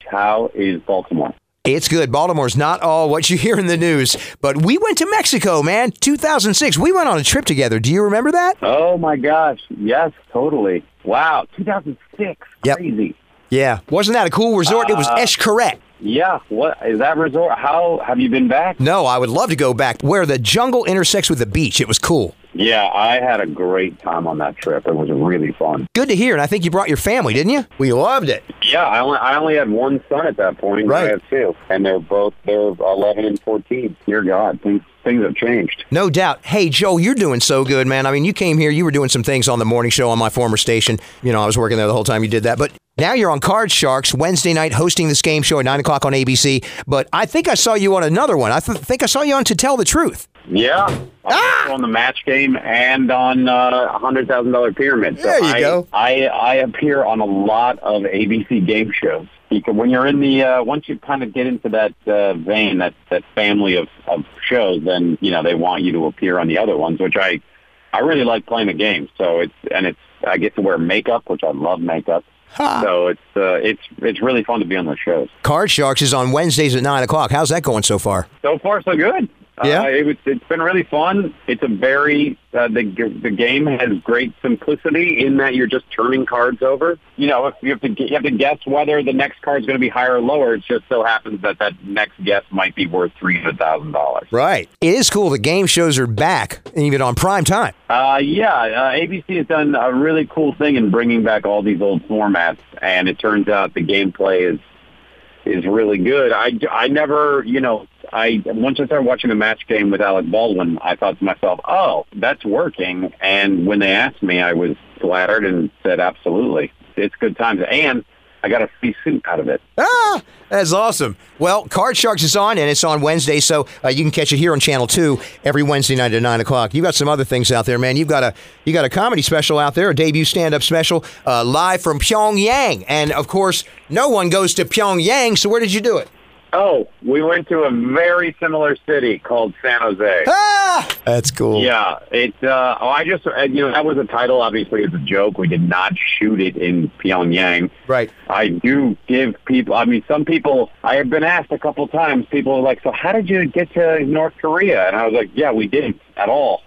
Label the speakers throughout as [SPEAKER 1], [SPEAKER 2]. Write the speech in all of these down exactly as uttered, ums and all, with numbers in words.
[SPEAKER 1] How is Baltimore?
[SPEAKER 2] It's good. Baltimore's not all what you hear in the news, but we went to Mexico, man. two thousand six. We went on a trip together. Do you remember that?
[SPEAKER 1] Oh, my gosh. Yes, totally. Wow. two thousand six.
[SPEAKER 2] Yep.
[SPEAKER 1] Crazy.
[SPEAKER 2] Yeah. Wasn't that a cool resort? Uh, it was Xcaret.
[SPEAKER 1] Yeah. What is that resort? How have you been back?
[SPEAKER 2] No, I would love to go back. Where the jungle intersects with the beach. It was cool.
[SPEAKER 1] Yeah, I had a great time on that trip. It was really fun.
[SPEAKER 2] Good to hear. And I think you brought your family, didn't you? We loved it.
[SPEAKER 1] Yeah, I only I only had one son at that point.
[SPEAKER 2] Right.
[SPEAKER 1] I have two, and they're both they're eleven and fourteen. Dear God, things things have changed.
[SPEAKER 2] No doubt. Hey, Joe, you're doing so good, man. I mean, you came here. You were doing some things on the morning show on my former station. You know, I was working there the whole time you did that, but. Now you're on Card Sharks Wednesday night hosting this game show at nine o'clock on A B C. But I think I saw you on another one. I th- think I saw you on To Tell the Truth.
[SPEAKER 1] Yeah. Ah! On the match game and on uh, one hundred thousand dollars Pyramid. So
[SPEAKER 2] there you
[SPEAKER 1] I,
[SPEAKER 2] go.
[SPEAKER 1] I, I appear on a lot of A B C game shows. Because when you're in the, uh, once you kind of get into that uh, vein, that, that family of, of shows, then, you know, they want you to appear on the other ones, which I, I really like playing the game. So it's, and it's, I get to wear makeup, which I love makeup. Huh. So it's uh, it's it's really fun to be on those shows.
[SPEAKER 2] Card Sharks is on Wednesdays at nine o'clock. How's that going so far?
[SPEAKER 1] So far, so good.
[SPEAKER 2] Yeah,
[SPEAKER 1] uh, it was, it's been really fun. It's a very uh, the the game has great simplicity in that you're just turning cards over. You know, if you have to you have to guess whether the next card is going to be higher or lower. It just so happens that that next guess might be worth three hundred thousand dollars.
[SPEAKER 2] Right. It is cool. The game shows are back, even on prime time.
[SPEAKER 1] Uh, yeah, uh, A B C has done a really cool thing in bringing back all these old formats, and it turns out the gameplay is is really good. I, I never, you know, I once I started watching a match game with Alec Baldwin, I thought to myself, oh, that's working. And when they asked me, I was flattered and said, absolutely. It's good times. And I got a free suit out of it.
[SPEAKER 2] Ah, that's awesome. Well, Card Sharks is on, and it's on Wednesday, so uh, you can catch it here on Channel two every Wednesday night at nine o'clock. You've got some other things out there, man. You've got a you got a comedy special out there, a debut stand-up special, uh, live from Pyongyang. And, of course, no one goes to Pyongyang, so where did you do it?
[SPEAKER 1] Oh, we went to a very similar city called San Jose.
[SPEAKER 2] Ah, that's cool.
[SPEAKER 1] Yeah, it. Uh, oh, I just, you know, that was a title. Obviously, it's a joke. We did not shoot it in Pyongyang.
[SPEAKER 2] Right.
[SPEAKER 1] I do give people. I mean, some people. I have been asked a couple times. People are like, "So, how did you get to North Korea?" And I was like, "Yeah, we didn't at all."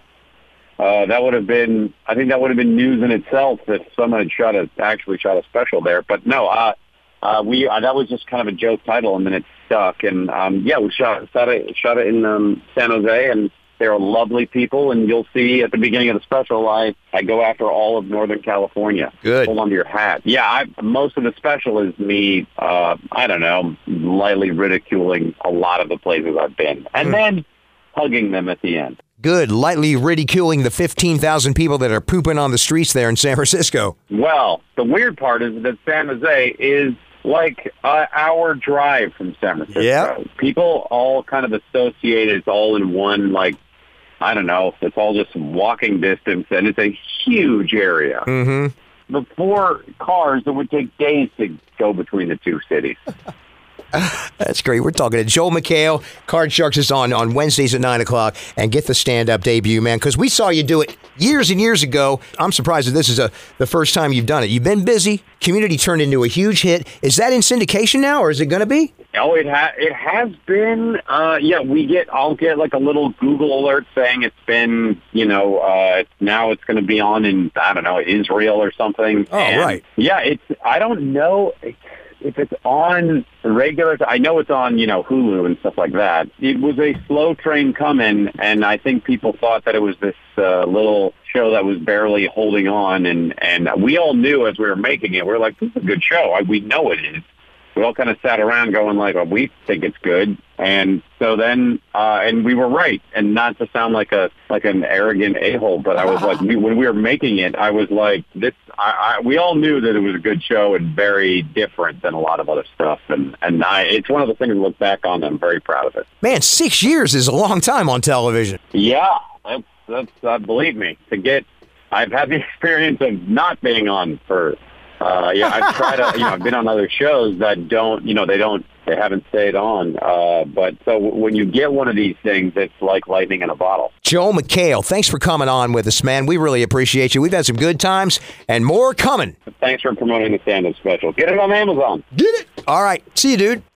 [SPEAKER 1] Uh, that would have been. I think that would have been news in itself if someone had shot a actually shot a special there. But no. Uh, Uh, we uh, that was just kind of a joke title, and then it stuck. And um, yeah, we shot shot it shot it in um, San Jose, and they're lovely people. And you'll see at the beginning of the special, I I go after all of Northern California.
[SPEAKER 2] Good.
[SPEAKER 1] Hold on to your hat. Yeah, I, most of the special is me. Uh, I don't know, lightly ridiculing a lot of the places I've been, and mm. then hugging them at the end.
[SPEAKER 2] Good, lightly ridiculing the fifteen thousand people that are pooping on the streets there in San Francisco.
[SPEAKER 1] Well, the weird part is that San Jose is like an hour drive from San Francisco.
[SPEAKER 2] Yeah. People
[SPEAKER 1] all kind of associate it's all in one, like, I don't know, it's all just walking distance, and it's a huge area.
[SPEAKER 2] Mm-hmm.
[SPEAKER 1] Before cars, it would take days to go between the two cities.
[SPEAKER 2] That's great. We're talking to Joel McHale. Card Sharks is on on Wednesdays at nine o'clock. And get the stand-up debut, man, because we saw you do it years and years ago. I'm surprised that this is a, the first time you've done it. You've been busy. Community turned into a huge hit. Is that in syndication now, or is it going to be?
[SPEAKER 1] Oh, it, ha- it has been. Uh, yeah, we get. I'll get like a little Google alert saying it's been, you know, uh, now it's going to be on in, I don't know, Israel or something.
[SPEAKER 2] Oh,
[SPEAKER 1] and
[SPEAKER 2] right.
[SPEAKER 1] Yeah, it's, I don't know if it's on regular. I know it's on, you know, Hulu and stuff like that. It was a slow train coming, and I think people thought that it was this uh, little show that was barely holding on, and, and we all knew as we were making it, we were like, this is a good show. I, we know it is. We all kind of sat around going like, well, we think it's good. And so then, uh, and we were right. And not to sound like a like an arrogant a-hole, but I was like, we, when we were making it, I was like, this. I, I, we all knew that it was a good show and very different than a lot of other stuff. And and I, it's one of the things to look back on. I'm very proud of it.
[SPEAKER 2] Man, six years is a long time on television.
[SPEAKER 1] Yeah, that's, that's uh, believe me. To get, I've had the experience of not being on for Uh, yeah, I've tried to, you know, I've been on other shows that don't, you know, they don't, they haven't stayed on. Uh, but so when you get one of these things, it's like lightning in a bottle.
[SPEAKER 2] Joe McHale, thanks for coming on with us, man. We really appreciate you. We've had some good times and more coming.
[SPEAKER 1] Thanks for promoting the stand-up special. Get it on Amazon.
[SPEAKER 2] Get it. All right. See you, dude.